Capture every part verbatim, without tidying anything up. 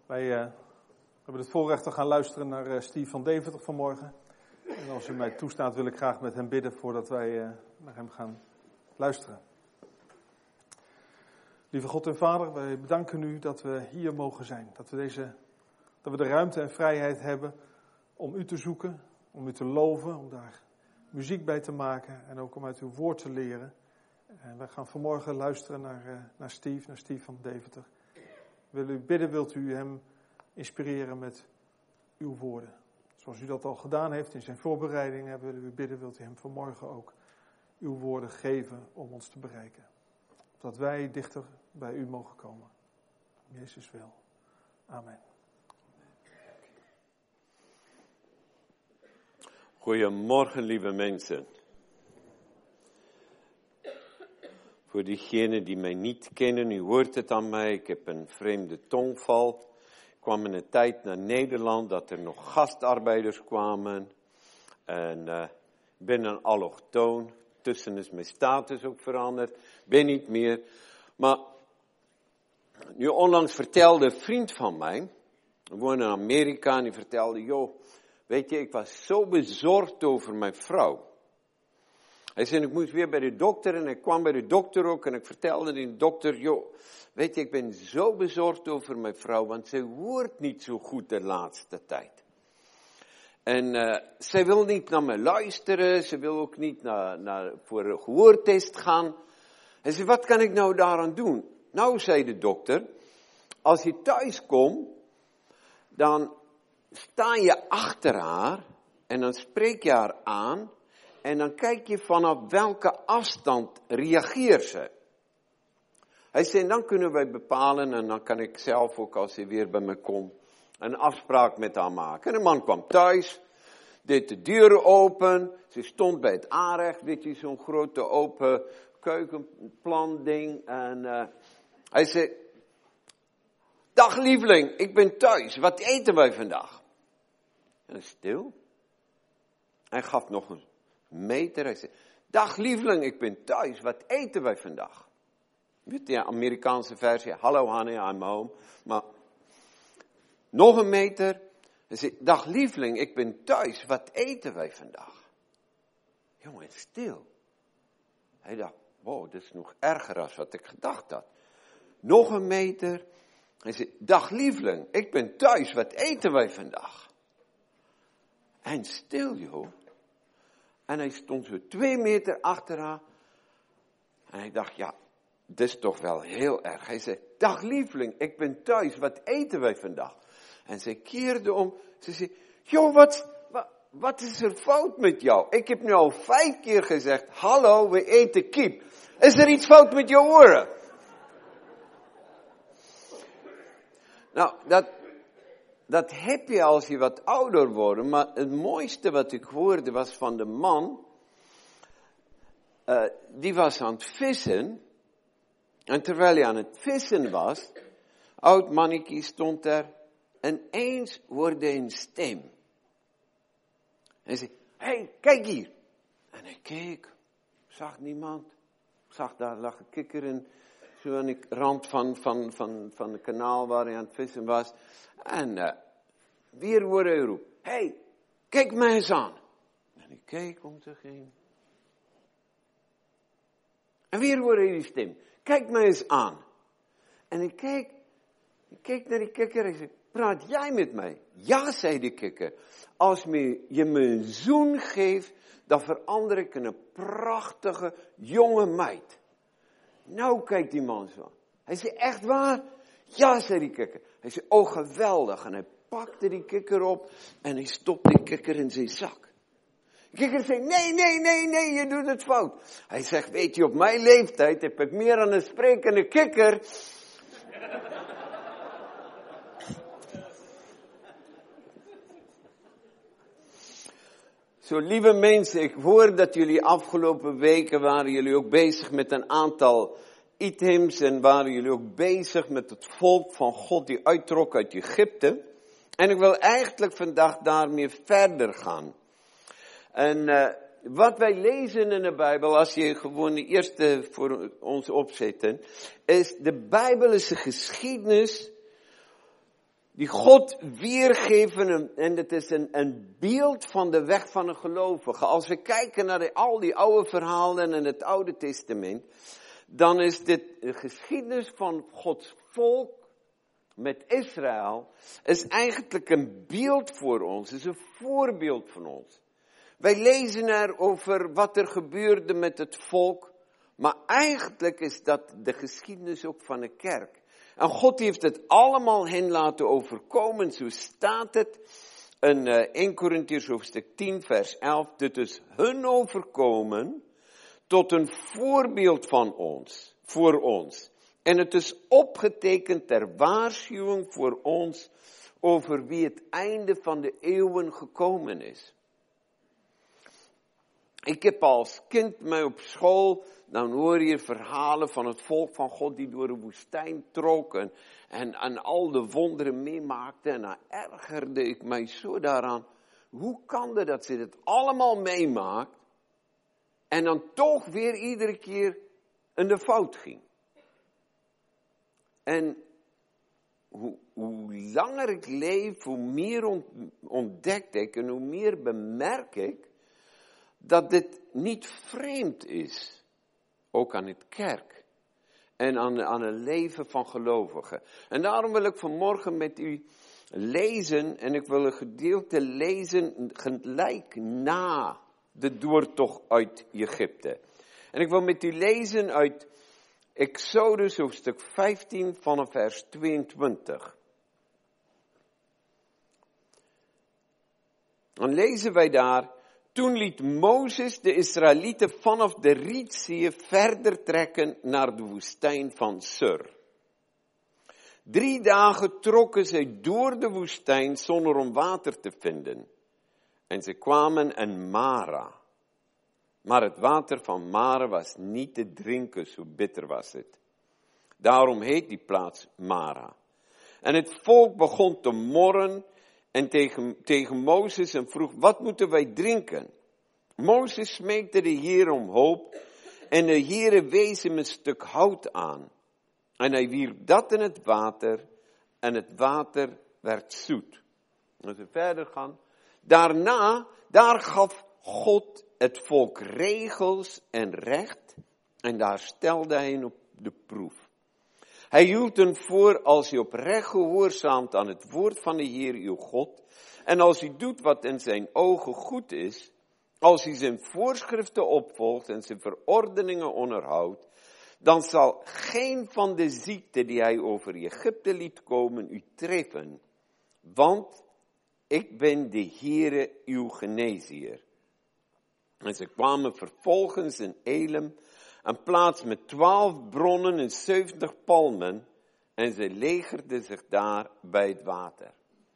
Wij uh, hebben het voorrecht te gaan luisteren naar uh, Steve van Deventer vanmorgen. En als u mij toestaat wil ik graag met hem bidden voordat wij uh, naar hem gaan luisteren. Lieve God en Vader, wij bedanken u dat we hier mogen zijn. Dat we, deze, dat we de ruimte en vrijheid hebben om u te zoeken, om u te loven, om daar muziek bij te maken en ook om uit uw woord te leren. En wij gaan vanmorgen luisteren naar, uh, naar Steve, naar Steve van Deventer. Wil u bidden, wilt u hem inspireren met uw woorden. Zoals u dat al gedaan heeft in zijn voorbereidingen, willen u bidden, wilt u hem vanmorgen ook uw woorden geven om ons te bereiken. Dat wij dichter bij u mogen komen. Jezus wil. Amen. Goedemorgen, lieve mensen. Voor diegenen die mij niet kennen, u hoort het aan mij, ik heb een vreemde tongval. Ik kwam in een tijd naar Nederland dat er nog gastarbeiders kwamen. En uh, ik ben een allochtoon. Tussen is mijn status ook veranderd. Ben niet meer. Maar nu onlangs vertelde een vriend van mij, we wonen in Amerika, en die vertelde, joh, weet je, ik was zo bezorgd over mijn vrouw. Hij zei, ik moest weer bij de dokter en ik kwam bij de dokter ook en ik vertelde die dokter, joh, weet je, ik ben zo bezorgd over mijn vrouw, want zij hoort niet zo goed de laatste tijd. En uh, zij wil niet naar mij luisteren, ze wil ook niet naar, naar, voor een gehoortest gaan. Hij zei, wat kan ik nou daaraan doen? Nou, zei de dokter, als je thuis komt, dan sta je achter haar en dan spreek je haar aan. En dan kijk je vanaf welke afstand reageert ze. Hij zei, dan kunnen wij bepalen en dan kan ik zelf ook als hij weer bij me komt een afspraak met haar maken. En de man kwam thuis, deed de deuren open, ze stond bij het aanrecht, weet je, zo'n grote open keukenplan ding. En uh, hij zei, dag lieveling, ik ben thuis, wat eten wij vandaag? En stil. Hij gaf nog een meter. Hij zei, dag lieveling, ik ben thuis. Wat eten wij vandaag? Weet je, de Amerikaanse versie. Hallo honey, I'm home. Maar nog een meter. Hij zei, dag lieveling, ik ben thuis. Wat eten wij vandaag? Jongen, stil. Hij dacht, wow, dat is nog erger dan wat ik gedacht had. Nog een meter. Hij zei, dag lieveling, ik ben thuis. Wat eten wij vandaag? En stil, joh. En hij stond zo twee meter achter haar. En hij dacht, ja, dit is toch wel heel erg. Hij zei, dag lieveling, ik ben thuis, wat eten wij vandaag? En zij keerde om, ze zei, joh, wat, wat, wat is er fout met jou? Ik heb nu al vijf keer gezegd, hallo, we eten kip. Is er iets fout met je oren? Nou, dat... Dat heb je als je wat ouder wordt. Maar het mooiste wat ik hoorde was van de man. Uh, die was aan het vissen. En terwijl hij aan het vissen was. Oud mannetje stond er. En eens hoorde hij een stem. En hij zei. Hé, hey, kijk hier. En hij keek. Zag niemand. Zag daar lag een kikker in. Zo aan de rand van, van, van, van het kanaal waar hij aan het vissen was. En uh, weer hoorde hij roep. Hé, hey, kijk mij eens aan. En ik keek om zich heen. En weer hoorde hij die stem. Kijk mij eens aan. En ik keek, ik keek naar die kikker en ik zei, praat jij met mij? Ja, zei de kikker. Als me, je me een zoen geeft, dan verander ik in een prachtige jonge meid. Nou, kijkt die man zo. Hij zei, echt waar? Ja, zei die kikker. Hij zei, oh geweldig. En hij pakte die kikker op en hij stopte die kikker in zijn zak. De kikker zei, nee, nee, nee, nee, je doet het fout. Hij zegt, weet je, op mijn leeftijd heb ik meer aan een sprekende kikker. Zo, lieve mensen, ik hoor dat jullie afgelopen weken waren jullie ook bezig met een aantal items en waren jullie ook bezig met het volk van God die uittrok uit Egypte. En ik wil eigenlijk vandaag daarmee verder gaan. En uh, wat wij lezen in de Bijbel, als je gewoon de eerste voor ons opzet, is de Bijbel is een geschiedenis die God weergeven. En het is een, een beeld van de weg van een gelovige. Als we kijken naar de, al die oude verhalen in het Oude Testament, dan is dit de geschiedenis van Gods volk met Israël, is eigenlijk een beeld voor ons, is een voorbeeld van ons. Wij lezen er over wat er gebeurde met het volk, maar eigenlijk is dat de geschiedenis ook van de kerk. En God heeft het allemaal hen laten overkomen, zo staat het in uh, Eerste Korintiërs hoofdstuk tien vers elf, dit is hun overkomen tot een voorbeeld van ons, voor ons. En het is opgetekend ter waarschuwing voor ons over wie het einde van de eeuwen gekomen is. Ik heb als kind mij op school, dan hoor je verhalen van het volk van God die door de woestijn trok en, en, en al de wonderen meemaakte. En dan ergerde ik mij zo daaraan. Hoe kan het dat ze dit allemaal meemaakt en dan toch weer iedere keer in de fout ging? En hoe, hoe langer ik leef, hoe meer ontdek ik en hoe meer bemerk ik dat dit niet vreemd is. Ook aan het kerk. En aan, aan een leven van gelovigen. En daarom wil ik vanmorgen met u lezen. En ik wil een gedeelte lezen gelijk na de doortocht uit Egypte. En ik wil met u lezen uit Exodus hoofdstuk vijftien vanaf vers tweeëntwintig. Dan lezen wij daar. Toen liet Mozes de Israëlieten vanaf de Rietzee verder trekken naar de woestijn van Sur. Drie dagen trokken zij door de woestijn zonder om water te vinden. En ze kwamen in Mara. Maar het water van Mara was niet te drinken, zo bitter was het. Daarom heet die plaats Mara. En het volk begon te morren en tegen, tegen Mozes en vroeg, wat moeten wij drinken? Mozes smeekte de Heer om hulp en de Heere wees hem een stuk hout aan. En hij wierp dat in het water en het water werd zoet. Als we verder gaan. Daarna, daar gaf God het volk regels en recht en daar stelde hij hen op de proef. Hij hield hen voor als je oprecht gehoorzaamt aan het woord van de Heer uw God en als u doet wat in zijn ogen goed is, als u zijn voorschriften opvolgt en zijn verordeningen onderhoudt, dan zal geen van de ziekten die hij over Egypte liet komen u treffen, want ik ben de Heere uw geneesheer. En ze kwamen vervolgens in Elim, een plaats met twaalf bronnen en zeventig palmen, en ze legerden zich daar bij het water.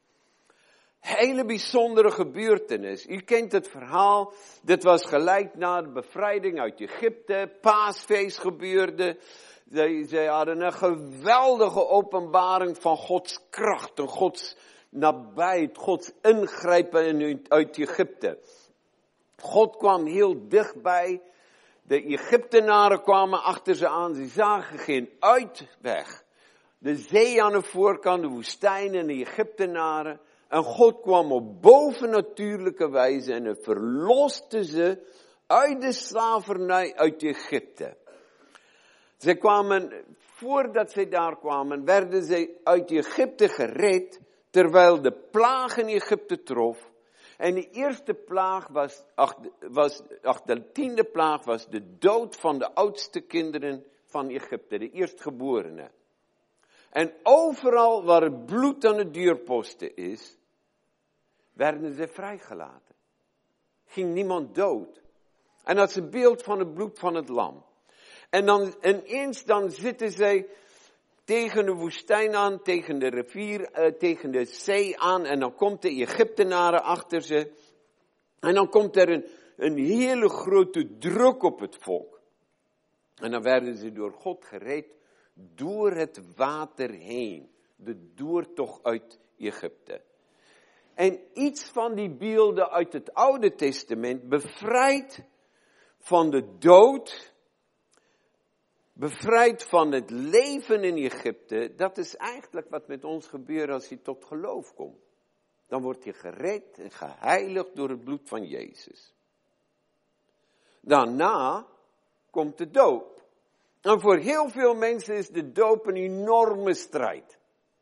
Hele bijzondere gebeurtenis. U kent het verhaal, dit was gelijk na de bevrijding uit Egypte, paasfeest gebeurde. Zij, zij hadden een geweldige openbaring van Gods kracht en Gods nabijheid, Gods ingrijpen in, uit Egypte. God kwam heel dichtbij. De Egyptenaren kwamen achter ze aan. Ze zagen geen uitweg. De zee aan de voorkant, de woestijn en de Egyptenaren. En God kwam op bovennatuurlijke wijze en verloste ze uit de slavernij uit Egypte. Ze kwamen, voordat ze daar kwamen, werden ze uit Egypte gered, terwijl de plaag in Egypte trof. En de eerste plaag was, ach, was, ach, de tiende plaag was de dood van de oudste kinderen van Egypte, de eerstgeborenen. En overal waar het bloed aan de deurposten is, werden ze vrijgelaten. Ging niemand dood. En dat is een beeld van het bloed van het lam. En dan ineens dan zitten zij tegen de woestijn aan, tegen de rivier, uh, tegen de zee aan. En dan komt de Egyptenaren achter ze. En dan komt er een, een hele grote druk op het volk. En dan werden ze door God gered door het water heen. De doortocht uit Egypte. En iets van die beelden uit het Oude Testament bevrijdt van de dood Bevrijd van het leven in Egypte. Dat is eigenlijk wat met ons gebeurt als je tot geloof komt. Dan word je gered en geheiligd door het bloed van Jezus. Daarna komt de doop. En voor heel veel mensen is de doop een enorme strijd.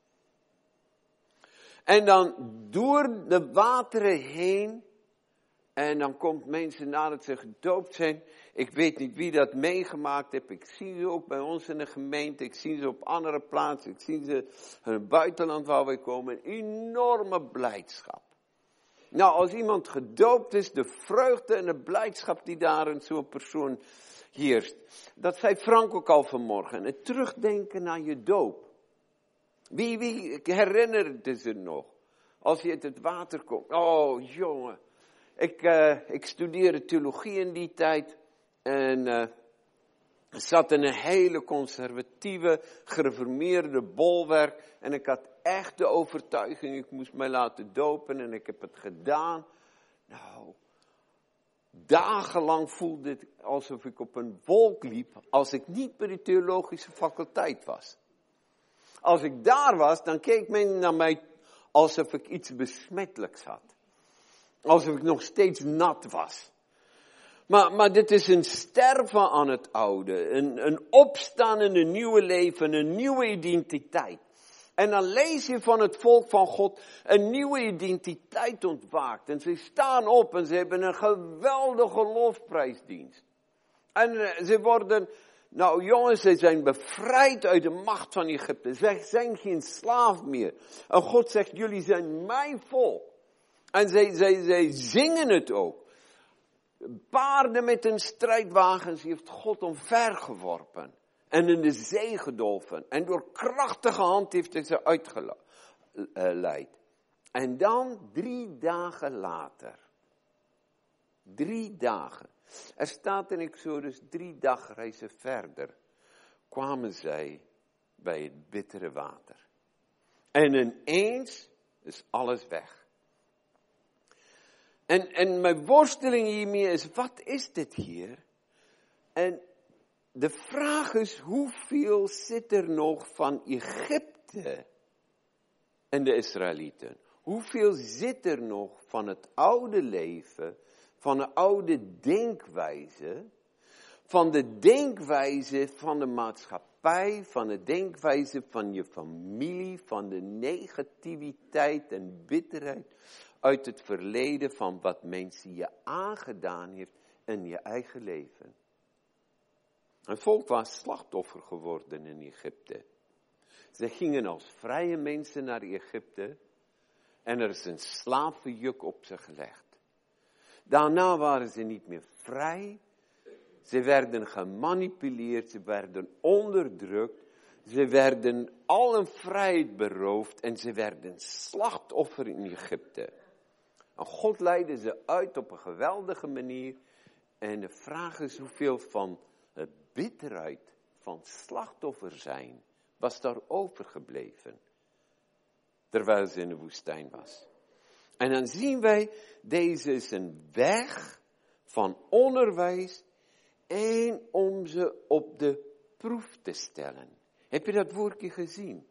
En dan door de wateren heen. En dan komt mensen nadat ze gedoopt zijn. Ik weet niet wie dat meegemaakt heeft. Ik zie ze ook bij ons in de gemeente. Ik zie ze op andere plaatsen. Ik zie ze in het buitenland waar wij komen. Een enorme blijdschap. Nou, als iemand gedoopt is, de vreugde en de blijdschap die daar in zo'n persoon heerst. Dat zei Frank ook al vanmorgen. Het terugdenken naar je doop. Wie, wie herinnert het zich nog? Als je uit het water komt. Oh, jongen. Ik, uh, ik studeerde theologie in die tijd. En uh, zat in een hele conservatieve, gereformeerde bolwerk. En ik had echt de overtuiging, ik moest mij laten dopen. En ik heb het gedaan. Nou, dagenlang voelde het alsof ik op een wolk liep. Als ik niet bij de theologische faculteit was. Als ik daar was, dan keek men naar mij alsof ik iets besmettelijks had. Alsof ik nog steeds nat was. Maar, maar dit is een sterven aan het oude. Een, een opstaan in een nieuwe leven. Een nieuwe identiteit. En dan lees je van het volk van God. Een nieuwe identiteit ontwaakt. En ze staan op en ze hebben een geweldige lofprijsdienst. En uh, ze worden... Nou jongens, ze zijn bevrijd uit de macht van Egypte. Ze zijn geen slaaf meer. En God zegt, jullie zijn mijn volk. En zij, zij, zij zingen het ook. Paarden met een strijdwagens heeft God omvergeworpen. En in de zee gedolven. En door krachtige hand heeft hij ze uitgeleid. En dan drie dagen later. Drie dagen. Er staat in Exodus drie dagreizen verder. Kwamen zij bij het bittere water. En ineens is alles weg. En, en mijn worsteling hiermee is, wat is dit hier? En de vraag is, hoeveel zit er nog van Egypte en de Israëlieten? Hoeveel zit er nog van het oude leven, van de oude denkwijze, van de denkwijze van de maatschappij, van de denkwijze van je familie, van de negativiteit en bitterheid uit het verleden van wat mensen je aangedaan heeft in je eigen leven. Het volk was slachtoffer geworden in Egypte. Ze gingen als vrije mensen naar Egypte en er is een slavenjuk op ze gelegd. Daarna waren ze niet meer vrij. Ze werden gemanipuleerd, ze werden onderdrukt. Ze werden al hun vrijheid beroofd en ze werden slachtoffer in Egypte. En God leidde ze uit op een geweldige manier. En de vraag is hoeveel van de bitterheid, van slachtoffer zijn, was daar overgebleven. Terwijl ze in de woestijn was. En dan zien wij, deze is een weg van onderwijs en om ze op de proef te stellen. Heb je dat woordje gezien?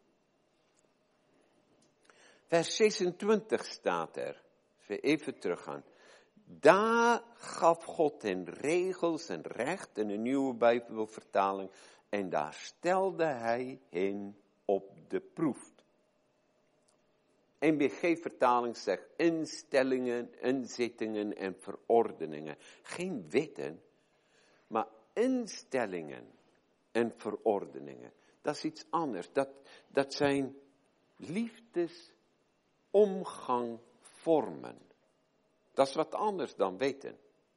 Vers zesentwintig staat er. Even teruggaan. Daar gaf God hen regels en recht in een nieuwe Bijbelvertaling. En daar stelde hij hen op de proef. N B G-vertaling zegt instellingen, inzittingen en verordeningen. Geen wetten, maar instellingen en verordeningen. Dat is iets anders. Dat, dat zijn liefdesomgangvormen. Dat is wat anders dan weten.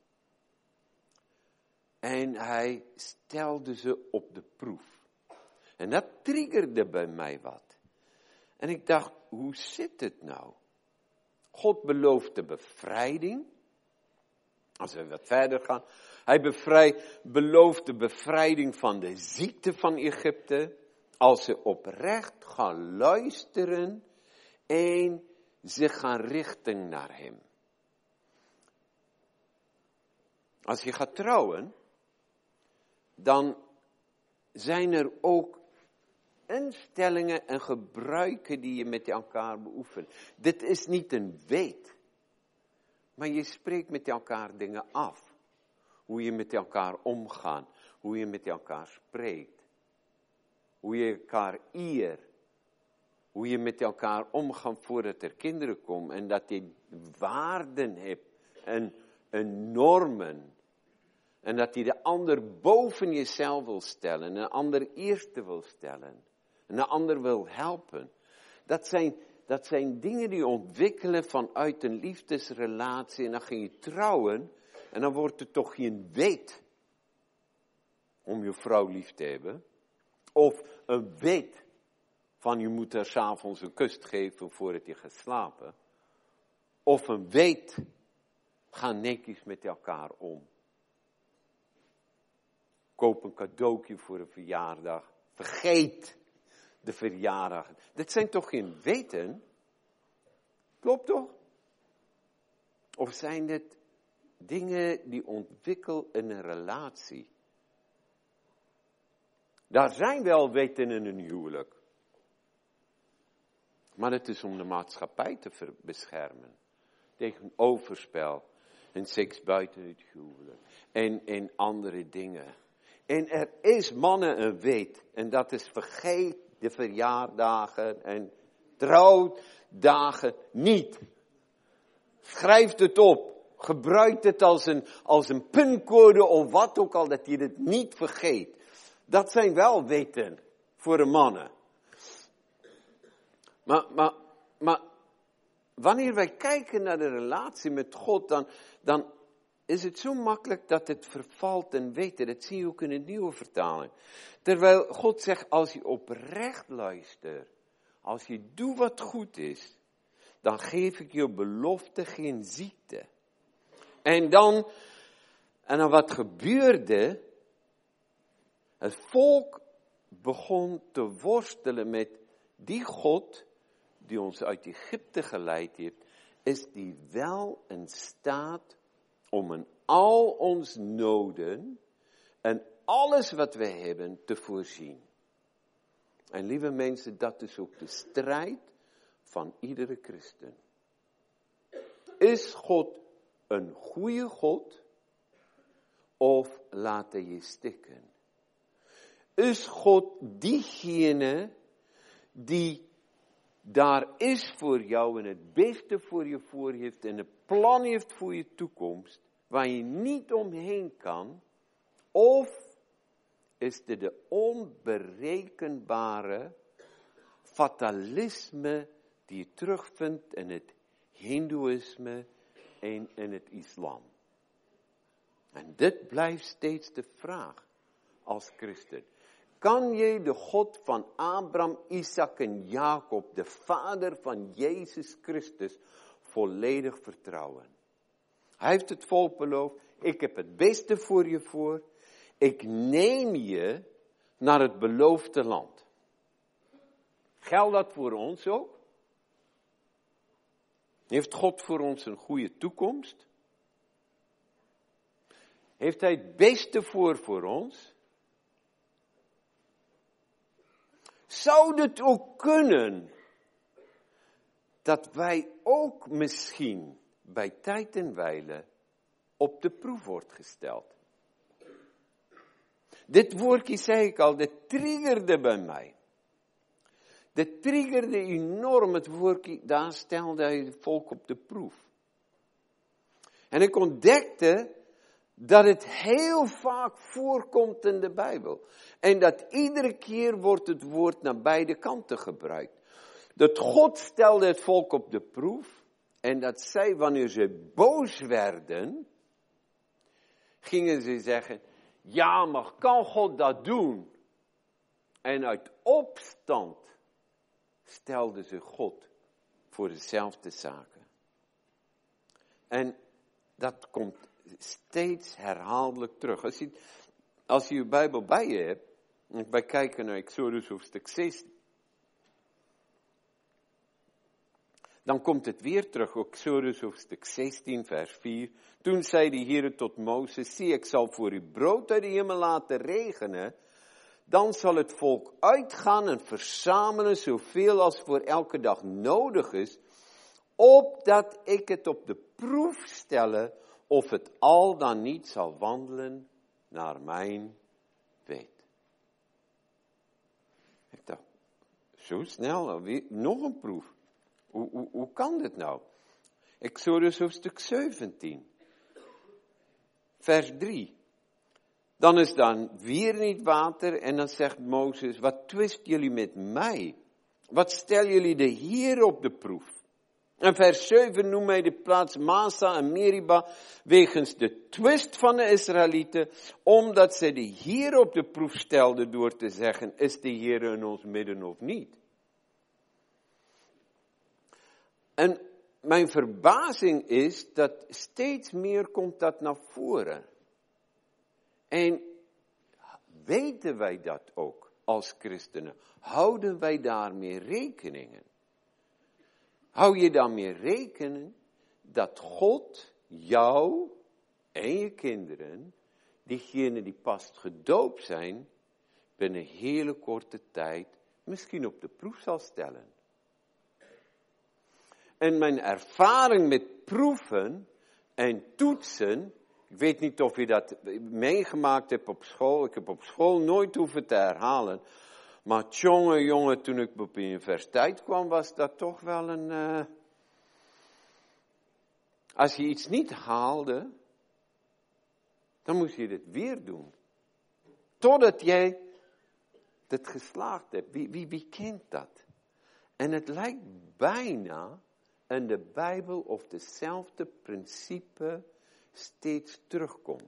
En hij stelde ze op de proef. En dat triggerde bij mij wat. En ik dacht, hoe zit het nou? God belooft de bevrijding. Als we wat verder gaan. Hij bevrij, belooft de bevrijding van de ziekte van Egypte. Als ze oprecht gaan luisteren en zich gaan richten naar hem. Als je gaat trouwen, dan zijn er ook instellingen en gebruiken die je met elkaar beoefent. Dit is niet een wet, maar je spreekt met elkaar dingen af. Hoe je met elkaar omgaat, hoe je met elkaar spreekt, hoe je elkaar eert, hoe je met elkaar omgaat voordat er kinderen komen en dat je waarden hebt en, en normen. En dat je de ander boven jezelf wil stellen. En een ander eerste wil stellen. En een ander wil helpen. Dat zijn, dat zijn dingen die ontwikkelen vanuit een liefdesrelatie. En dan ga je trouwen. En dan wordt het toch geen wet. Om je vrouw lief te hebben. Of een wet. Van je moet haar 's avonds een kus geven voordat je gaat slapen. Of een wet. Ga netjes met elkaar om. Koop een cadeautje voor een verjaardag. Vergeet de verjaardag. Dit zijn toch geen weten? Klopt toch? Of zijn dit dingen die ontwikkelen in een relatie? Daar zijn wel weten in een huwelijk. Maar het is om de maatschappij te ver- beschermen. Tegen overspel en seks buiten het huwelijk. En, en andere dingen. En er is mannen een wet. En dat is vergeet de verjaardagen en trouwdagen niet. Schrijf het op. Gebruik het als een, als een pincode of wat ook al. Dat je het niet vergeet. Dat zijn wel wetten voor de mannen. Maar, maar, maar wanneer wij kijken naar de relatie met God. Dan, dan is het zo makkelijk dat het vervalt in weten. Dat zie je ook in de nieuwe vertaling. Terwijl God zegt, als je oprecht luistert, als je doet wat goed is, dan geef ik je belofte geen ziekte. En dan, en dan wat gebeurde, het volk begon te worstelen met die God, die ons uit Egypte geleid heeft, is die wel in staat om in al ons noden en alles wat we hebben te voorzien. En lieve mensen, dat is ook de strijd van iedere christen. Is God een goede God of laat hij je stikken? Is God diegene die daar is voor jou en het beste voor je voor heeft en een plan heeft voor je toekomst, waar je niet omheen kan? Of is het de onberekenbare fatalisme die je terugvindt in het Hindoeïsme en in het islam? En dit blijft steeds de vraag als christen. Kan je de God van Abraham, Isaac en Jacob, de vader van Jezus Christus, volledig vertrouwen? Hij heeft het volk beloofd, ik heb het beste voor je voor. Ik neem je naar het beloofde land. Geldt dat voor ons ook? Heeft God voor ons een goede toekomst? Heeft hij het beste voor voor ons? Zou het ook kunnen dat wij ook misschien bij tijd en wijle op de proef wordt gesteld? Dit woordje, zei ik al, dit triggerde bij mij. Dit triggerde enorm, het woordje, daar stelde hij het volk op de proef. En ik ontdekte dat het heel vaak voorkomt in de Bijbel. En dat iedere keer wordt het woord naar beide kanten gebruikt. Dat God stelde het volk op de proef. En dat zij, wanneer ze boos werden, gingen ze zeggen, ja, maar kan God dat doen? En uit opstand stelden ze God voor dezelfde zaken. En dat komt steeds herhaaldelijk terug. Als je, als je je Bijbel bij je hebt, en wij kijken naar Exodus hoofdstuk zestien, dan komt het weer terug, Exodus hoofdstuk zestien, vers vier. Toen zei de Heer tot Mozes, zie, ik zal voor u brood uit de hemel laten regenen, Dan zal het volk uitgaan en verzamelen zoveel als voor elke dag nodig is, opdat ik het op de proef stelle of het al dan niet zal wandelen naar mijn wet. Ik dacht, zo snel, nog een proef. Hoe, hoe, hoe kan dit nou? Exodus hoofdstuk zeventien, vers drie. Dan is dan weer niet water en dan zegt Mozes, wat twist jullie met mij? Wat stel jullie de Heer op de proef? En vers zeven noemt hij de plaats Massa en Meriba wegens de twist van de Israëlieten, omdat ze de Heer op de proef stelden door te zeggen, is de Heer in ons midden of niet? En mijn verbazing is dat steeds meer komt dat naar voren. En weten wij dat ook als christenen? Houden wij daarmee rekeningen? Hou je daarmee rekening dat God jou en je kinderen, diegenen die pas gedoopt zijn, binnen een hele korte tijd misschien op de proef zal stellen? En mijn ervaring met proeven en toetsen, ik weet niet of je dat meegemaakt hebt op school, ik heb op school nooit hoeven te herhalen, maar jongen, jongen, toen ik op de universiteit kwam, was dat toch wel een, uh, als je iets niet haalde, dan moest je het weer doen. Totdat jij het geslaagd hebt. Wie, wie, wie kent dat? En het lijkt bijna in de Bijbel of dezelfde principe steeds terugkomt.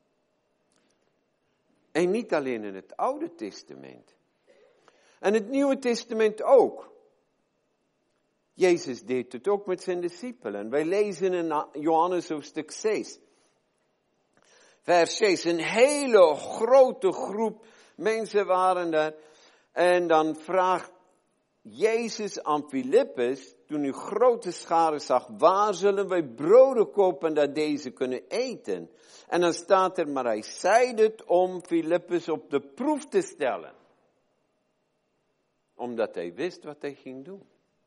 En niet alleen in het Oude Testament. En het Nieuwe Testament ook. Jezus deed het ook met zijn discipelen. Wij lezen in Johannes hoofdstuk zes. Vers zes. Een hele grote groep mensen waren daar. En dan vraagt Jezus aan Filippus, toen hij grote scharen zag, waar zullen wij broden kopen dat deze kunnen eten? En dan staat er, maar hij zei het om Filippus op de proef te stellen. Omdat hij wist wat hij ging doen.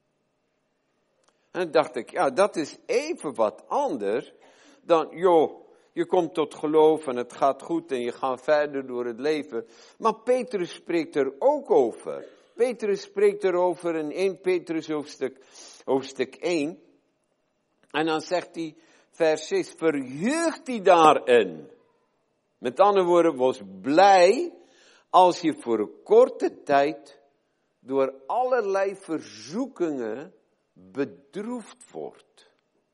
En dan dacht ik, ja, dat is even wat anders dan, joh, je komt tot geloof en het gaat goed en je gaat verder door het leven. Maar Petrus spreekt er ook over. Petrus spreekt erover in Eerste Petrus hoofdstuk, hoofdstuk één. En dan zegt hij, vers zes, verheugt hij daarin. Met andere woorden, was blij als je voor een korte tijd door allerlei verzoekingen bedroefd wordt.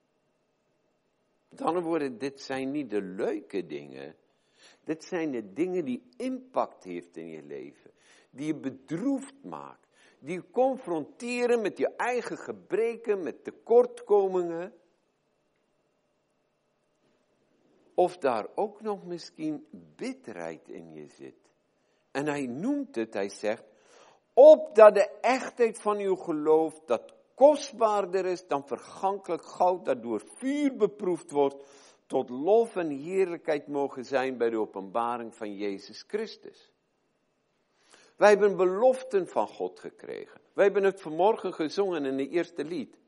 Met andere woorden, dit zijn niet de leuke dingen. Dit zijn de dingen die impact heeft in je leven. Die je bedroefd maakt. Die je confronteren met je eigen gebreken, met tekortkomingen. Of daar ook nog misschien bitterheid in je zit. En hij noemt het, hij zegt, opdat de echtheid van uw geloof, dat kostbaarder is dan vergankelijk goud, dat door vuur beproefd wordt, tot lof en heerlijkheid mogen zijn bij de openbaring van Jezus Christus. Wij hebben beloften van God gekregen. Wij hebben het vanmorgen gezongen in de eerste lied.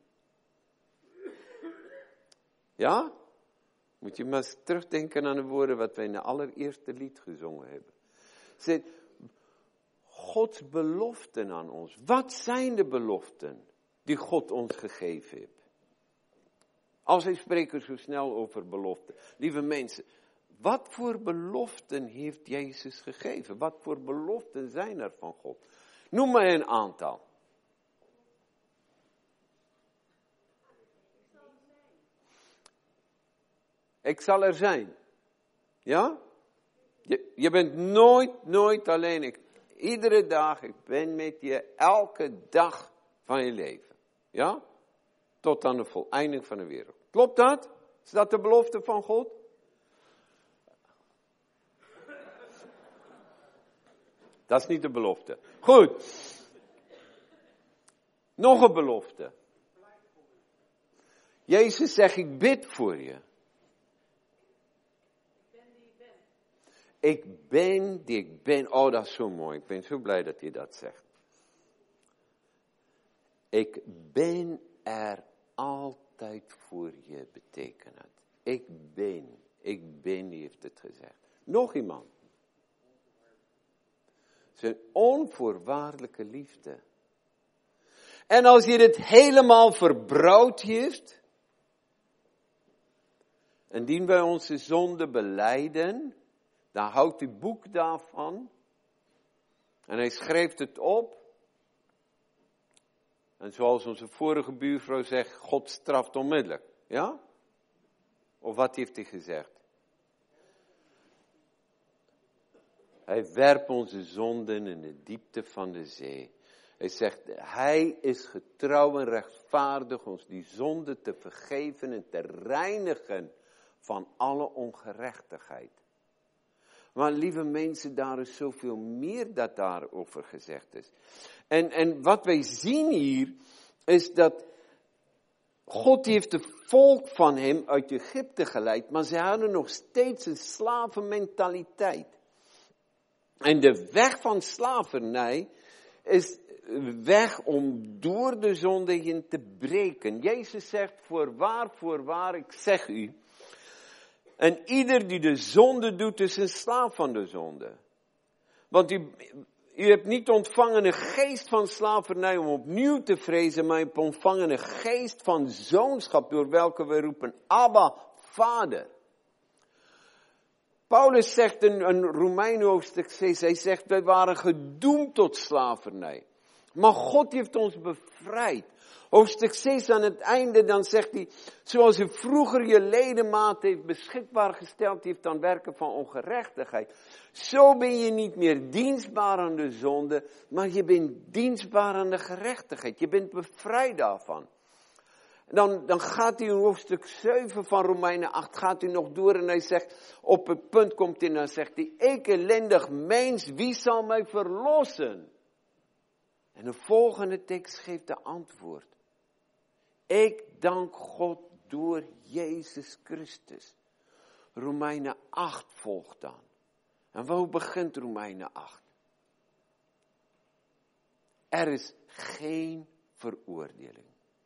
Ja? Moet je maar eens terugdenken aan de woorden wat wij in de allereerste lied gezongen hebben. Zegt, Gods beloften aan ons. Wat zijn de beloften die God ons gegeven heeft? Als ik spreek er zo snel over beloften. Lieve mensen, wat voor beloften heeft Jezus gegeven? Wat voor beloften zijn er van God? Noem maar een aantal. Ik zal er zijn. Ja? Je, je bent nooit, nooit alleen. Ik, iedere dag, ik ben met je elke dag van je leven. Ja? Tot aan de voleinding van de wereld. Klopt dat? Is dat de belofte van God? Dat is niet de belofte. Goed. Nog een belofte. Jezus zegt, ik bid voor je. Ik ben die ik ben. Oh, dat is zo mooi. Ik ben zo blij dat hij dat zegt. Ik ben er altijd voor je, betekent het. Ik ben. Ik ben, die heeft het gezegd. Nog iemand. Zijn onvoorwaardelijke liefde. En als je dit helemaal verbrouwd heeft, indien wij onze zonde belijden, dan houdt hij boek daarvan. En hij schrijft het op. En zoals onze vorige buurvrouw zegt, God straft onmiddellijk. Ja? Of wat heeft hij gezegd? Hij werpt onze zonden in de diepte van de zee. Hij zegt, hij is getrouw en rechtvaardig ons die zonde te vergeven en te reinigen van alle ongerechtigheid. Maar lieve mensen, daar is zoveel meer dat daarover gezegd is. En, en wat wij zien hier, is dat God heeft het volk van hem uit Egypte geleid, maar ze hadden nog steeds een slavenmentaliteit. En de weg van slavernij is weg om door de zonde heen te breken. Jezus zegt, voorwaar, voorwaar, ik zeg u. En ieder die de zonde doet, is een slaaf van de zonde. Want u, u hebt niet ontvangen een geest van slavernij om opnieuw te vrezen, maar u hebt ontvangen een geest van zoonschap, door welke we roepen, Abba, Vader. Paulus zegt in, in Romeinen hoofdstuk zes, hij zegt, wij waren gedoemd tot slavernij. Maar God heeft ons bevrijd. Hoofdstuk zes aan het einde, dan zegt hij, zoals u vroeger je ledemaat heeft beschikbaar gesteld heeft aan werken van ongerechtigheid. Zo ben je niet meer dienstbaar aan de zonde, maar je bent dienstbaar aan de gerechtigheid. Je bent bevrijd daarvan. Dan, dan gaat hij in hoofdstuk zeven van Romeinen acht, gaat hij nog door en hij zegt, op het punt komt hij en dan zegt hij, ik ellendig mens, wie zal mij verlossen? En de volgende tekst geeft de antwoord. Ik dank God door Jezus Christus. Romeinen acht volgt dan. En hoe begint Romeinen acht? Er is geen veroordeling.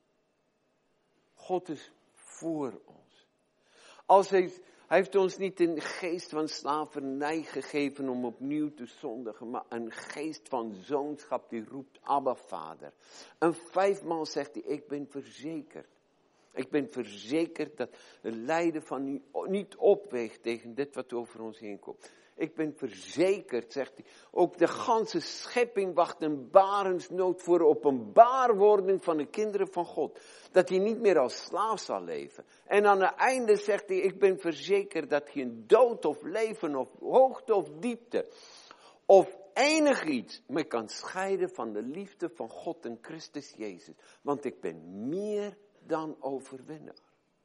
God is voor ons. Als hij, hij heeft ons niet een geest van slavernij gegeven om opnieuw te zondigen, maar een geest van zoonschap die roept Abba Vader. En vijfmaal zegt hij, ik ben verzekerd. Ik ben verzekerd dat het lijden van u niet opweegt tegen dit wat over ons heen komt. Ik ben verzekerd, zegt hij, ook de ganse schepping wacht een barensnood voor de openbaarwording van de kinderen van God. Dat hij niet meer als slaaf zal leven. En aan het einde zegt hij, ik ben verzekerd dat geen dood of leven of hoogte of diepte of enig iets mij kan scheiden van de liefde van God en Christus Jezus. Want ik ben meer dan overwinnaar.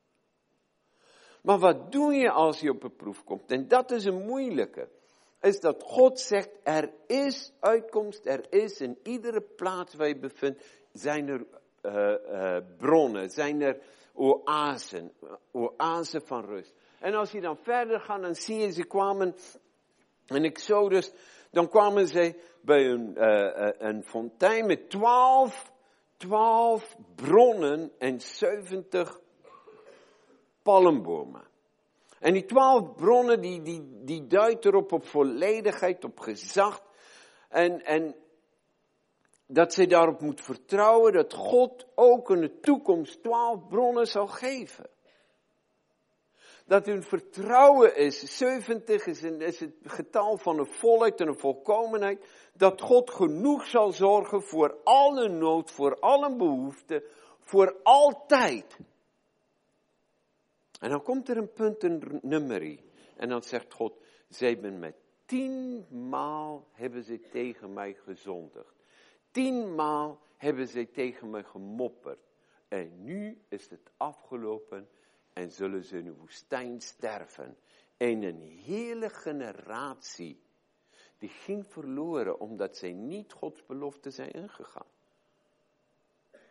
Maar wat doe je als je op een proef komt? En dat is een moeilijke. Is dat God zegt, er is uitkomst, er is in iedere plaats waar je bevindt, zijn er uh, uh, bronnen, zijn er oasen, oasen van rust. En als je dan verder gaat, dan zie je, ze kwamen in Exodus, dan kwamen ze bij een, uh, een fontein met twaalf, twaalf bronnen en zeventig palmbomen. En die twaalf bronnen, die, die, die duidt erop op volledigheid, op gezag. En, en dat zij daarop moet vertrouwen dat God ook in de toekomst twaalf bronnen zal geven. Dat hun vertrouwen is, zeventig is, een, is het getal van de volheid en de volkomenheid. Dat God genoeg zal zorgen voor alle nood, voor alle behoeften, voor altijd. En dan komt er een punt, een nummerie. En dan zegt God, zij hebben met tienmaal hebben ze tegen mij gezondigd. Tienmaal hebben ze tegen mij gemopperd. En nu is het afgelopen en zullen ze in de woestijn sterven. En een hele generatie, die ging verloren omdat zij niet Gods belofte zijn ingegaan.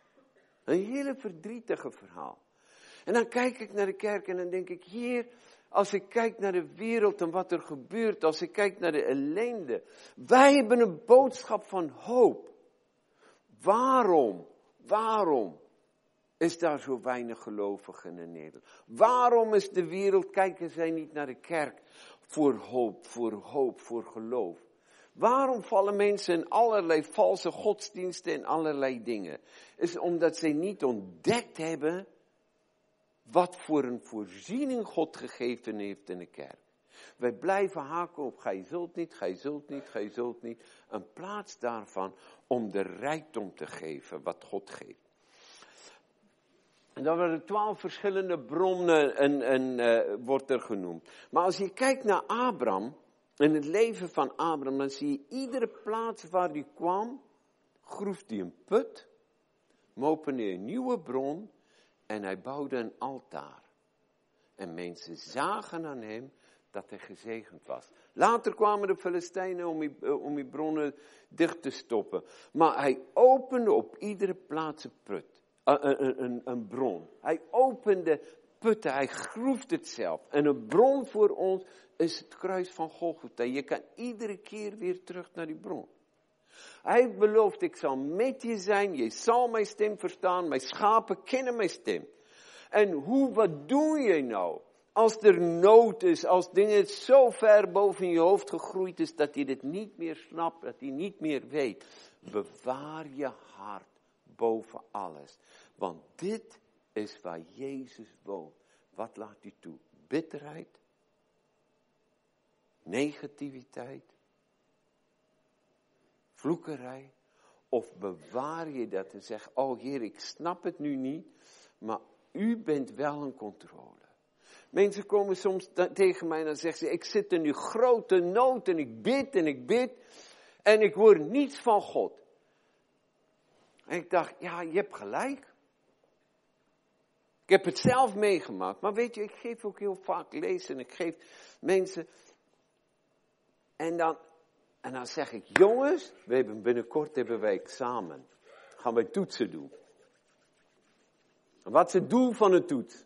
Een hele verdrietige verhaal. En dan kijk ik naar de kerk en dan denk ik, Heer, Als ik kijk naar de wereld en wat er gebeurt. Als ik kijk naar de ellende. Wij hebben een boodschap van hoop. Waarom? Waarom is daar zo weinig gelovigen in Nederland? Waarom is de wereld, kijken zij niet naar de kerk? Voor hoop, voor hoop, voor geloof. Waarom vallen mensen in allerlei valse godsdiensten en allerlei dingen? Is omdat zij niet ontdekt hebben wat voor een voorziening God gegeven heeft in de kerk. Wij blijven haken op, gij zult niet, gij zult niet, gij zult niet. In plaats daarvan om de rijkdom te geven wat God geeft. En dan worden twaalf verschillende bronnen en, en, uh, wordt er genoemd. Maar als je kijkt naar Abraham, in het leven van Abraham, dan zie je iedere plaats waar hij kwam, groef hij een put, opende een nieuwe bron en hij bouwde een altaar. En mensen zagen aan hem dat hij gezegend was. Later kwamen de Filistijnen om die, om die bronnen dicht te stoppen. Maar hij opende op iedere plaats een put. Een, een, een, een bron. Hij opende putten, hij groefde het zelf. En een bron voor ons is het kruis van Golgotha. Je kan iedere keer weer terug naar die bron. Hij heeft beloofd, ik zal met je zijn, je zal mijn stem verstaan, mijn schapen kennen mijn stem. En hoe, wat doe je nou? Als er nood is, als dingen zo ver boven je hoofd gegroeid is, dat je dit niet meer snapt, dat je niet meer weet. Bewaar je hart boven alles. Want dit is waar Jezus woont. Wat laat hij toe? Bitterheid? Negativiteit? Vloekerij? Of bewaar je dat en zeg, oh Heer, ik snap het nu niet, maar u bent wel in controle. Mensen komen soms tegen mij en dan zeggen ze, ik zit in die grote nood en ik bid en ik bid en ik hoor niets van God. En ik dacht, ja, je hebt gelijk. Ik heb het zelf meegemaakt. Maar weet je, ik geef ook heel vaak lezen en ik geef mensen. En dan, en dan zeg ik, jongens, we hebben binnenkort hebben wij examen. Gaan wij toetsen doen. En wat is het doel van een toets?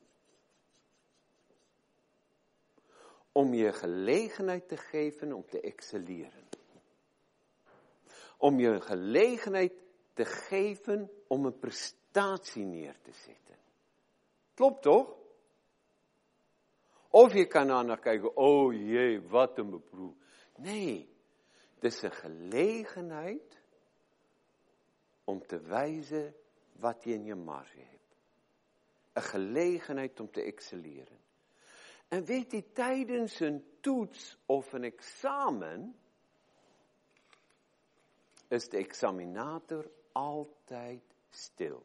Om je gelegenheid te geven om te excelleren. Om je een gelegenheid te geven om een prestatie neer te zetten. Klopt toch? Of je kan aan naar kijken, oh jee, wat een beproef. Nee, het is een gelegenheid om te wijzen wat je in je marge hebt. Een gelegenheid om te excelleren. En weet je, tijdens een toets of een examen is de examinator altijd stil.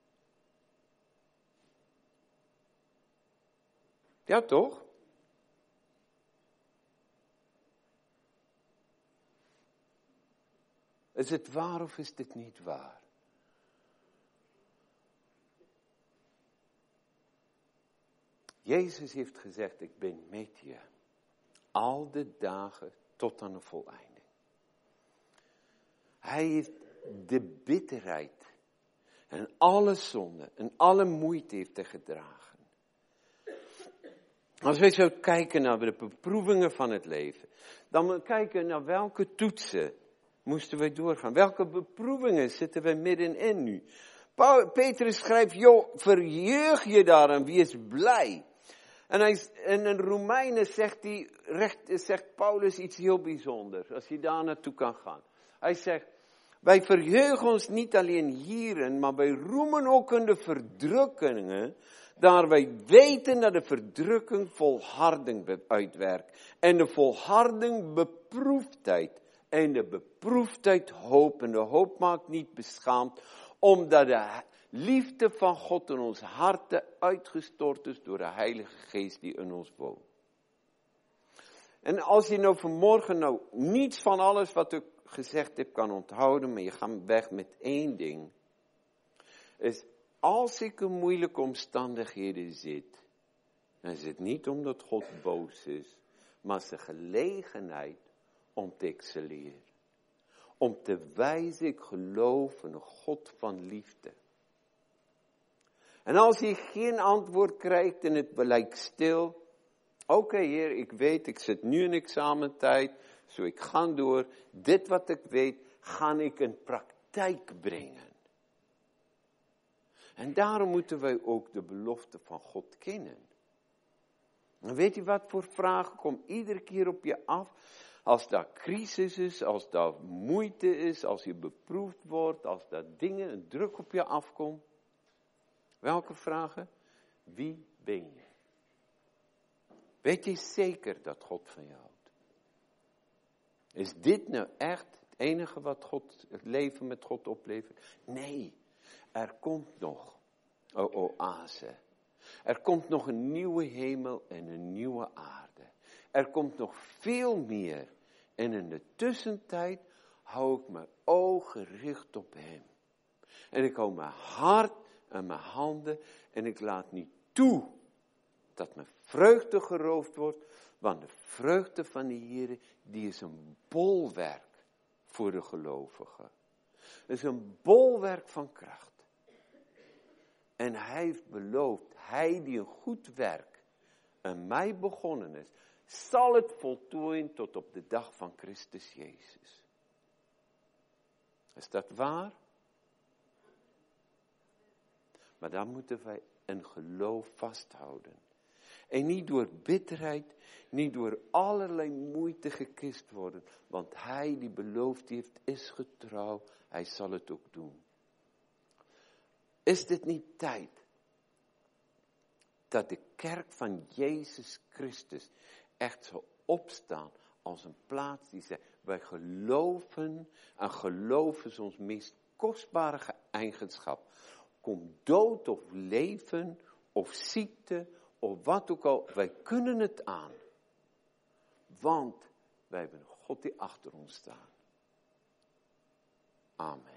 Ja, toch? Is het waar of is dit niet waar? Jezus heeft gezegd, ik ben met je. Al de dagen tot aan de voleinding. Hij heeft de bitterheid en alle zonde en alle moeite heeft hij gedragen. Als wij zo kijken naar de beproevingen van het leven, dan moeten we kijken naar welke toetsen moesten wij doorgaan. Welke beproevingen zitten wij middenin nu? Petrus schrijft, joh, verheug je daaraan, wie is blij? En, hij, en in Romeinen zegt, hij, recht, zegt Paulus iets heel bijzonders, als je daar naartoe kan gaan. Hij zegt, wij verheugen ons niet alleen hierin, maar wij roemen ook in de verdrukkingen, daar wij weten dat de verdrukking volharding uitwerkt. En de volharding beproefdheid. En de beproefdheid hoop. En de hoop maakt niet beschaamd, omdat de liefde van God in ons harten uitgestort is door de Heilige Geest die in ons woont. En als je nou vanmorgen nou niets van alles wat ik gezegd heb kan onthouden, maar je gaat weg met één ding. Is, als ik in moeilijke omstandigheden zit, dan is het niet omdat God boos is, maar het is een gelegenheid om te excelleren. Om te wijzen, ik geloof in een God van liefde. En als je geen antwoord krijgt en het lijkt stil, Oké okay, Heer, ik weet, ik zit nu in examentijd, zo ik ga door. Dit wat ik weet, ga ik in praktijk brengen. En daarom moeten wij ook de belofte van God kennen. En weet je wat voor vragen komen iedere keer op je af? Als daar crisis is, als daar moeite is, als je beproefd wordt, als daar dingen, een druk op je afkomt. Welke vragen? Wie ben je? Weet je zeker dat God van je houdt? Is dit nou echt het enige wat God, het leven met God oplevert? Nee, er komt nog een oase. Er komt nog een nieuwe hemel en een nieuwe aarde. Er komt nog veel meer. En in de tussentijd hou ik mijn ogen gericht op hem. En ik hou mijn hart en mijn handen en ik laat niet toe dat mijn vreugde geroofd wordt. Want de vreugde van de Heer, die is een bolwerk voor de gelovigen. Het is een bolwerk van kracht. En hij heeft beloofd, hij die een goed werk aan mij begonnen is, zal het voltooien tot op de dag van Christus Jezus. Is dat waar? Maar dan moeten wij een geloof vasthouden. En niet door bitterheid, niet door allerlei moeite gekist worden. Want hij die beloofd heeft, is getrouw. Hij zal het ook doen. Is dit niet tijd dat de kerk van Jezus Christus echt zal opstaan als een plaats die zegt, wij geloven en geloof is ons meest kostbare eigenschap. Kom dood of leven of ziekte of wat ook al, wij kunnen het aan. Want wij hebben een God die achter ons staat. Amen.